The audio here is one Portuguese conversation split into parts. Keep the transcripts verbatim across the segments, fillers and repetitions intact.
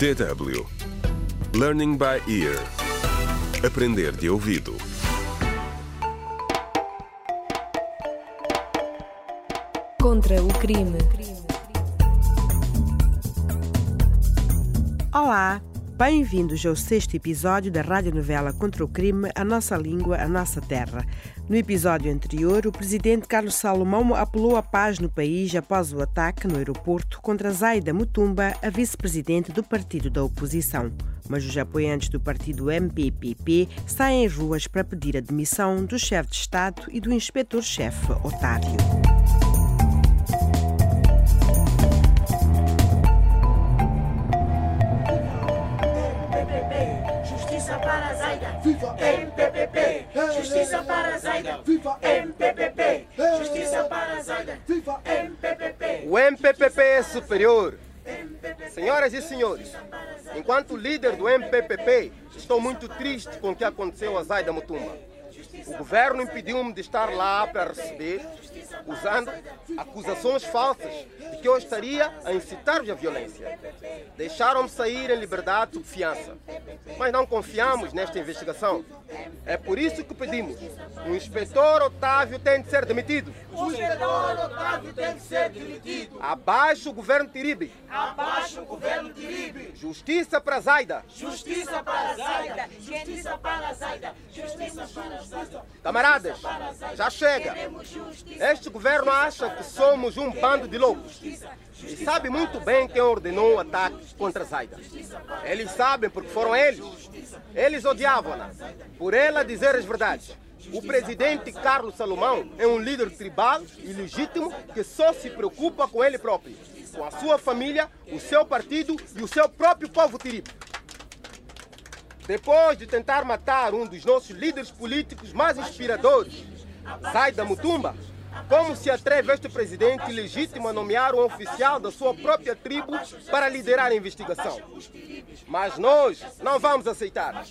D W Learning by Ear. Aprender de ouvido. Contra o crime. Olá, bem-vindos ao sexto episódio da radionovela Contra o crime, a nossa língua, a nossa terra. No episódio anterior, o presidente Carlos Salomão apelou à paz no país após o ataque no aeroporto contra Zaida Mutumba, a vice-presidente do partido da oposição. Mas os apoiantes do partido M P P P saem às ruas para pedir a demissão do chefe de Estado e do inspetor-chefe Otávio. Justiça para Zaida, viva M P P P. Justiça para Zaida, viva M P P P. Justiça para Zaida, viva M P P P. O M P P P é superior. Senhoras e senhores, enquanto líder do M P P P, estou muito triste com o que aconteceu a Zaida Mutumba. O governo impediu-me de estar lá para receber, usando acusações falsas de que eu estaria a incitar-vos à violência. Deixaram-me sair em liberdade sob fiança, mas não confiamos nesta investigação. É por isso que pedimos: o inspetor Otávio tem de ser demitido. O inspetor Otávio tem de ser demitido. Abaixo o governo Tiribe. Abaixo o governo Tiribe. Justiça para Zaida. Justiça para Zaida. Justiça para Zaida. Justiça para Zaida. Camaradas, já chega. Este governo acha que somos um bando de loucos e sabe muito bem quem ordenou o ataque contra Zaida. Eles sabem porque foram eles. Eles odiavam-na por ela dizer as verdades. O presidente Carlos Salomão é um líder tribal e legítimo que só se preocupa com ele próprio, com a sua família, o seu partido e o seu próprio povo tiribe. Depois de tentar matar um dos nossos líderes políticos mais inspiradores, Zaida Mutumba, como se atreve este presidente legítimo a nomear um oficial da sua própria tribo para liderar a investigação? Mas nós não vamos aceitar.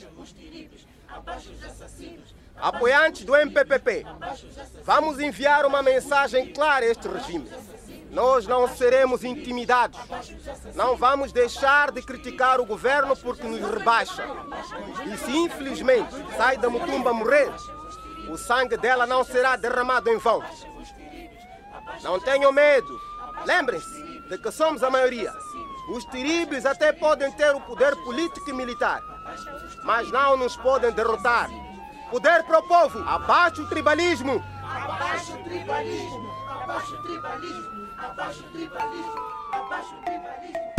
Apoiantes do M P P P, vamos enviar uma mensagem clara a este regime. Nós não seremos intimidados. Não vamos deixar de criticar o governo porque nos rebaixa. E se infelizmente Zaida Mutumba morrer, o sangue dela não será derramado em vão. Não tenham medo. Lembrem-se de que somos a maioria. Os tiribes até podem ter o poder político e militar, mas não nos podem derrotar. Poder para o povo. Abaixo o tribalismo. Abaixo o tribalismo. Abaixo o tribalismo. Abaixo o tribalismo. Abaixo o tribalismo.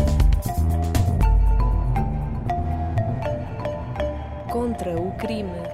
Contra o crime.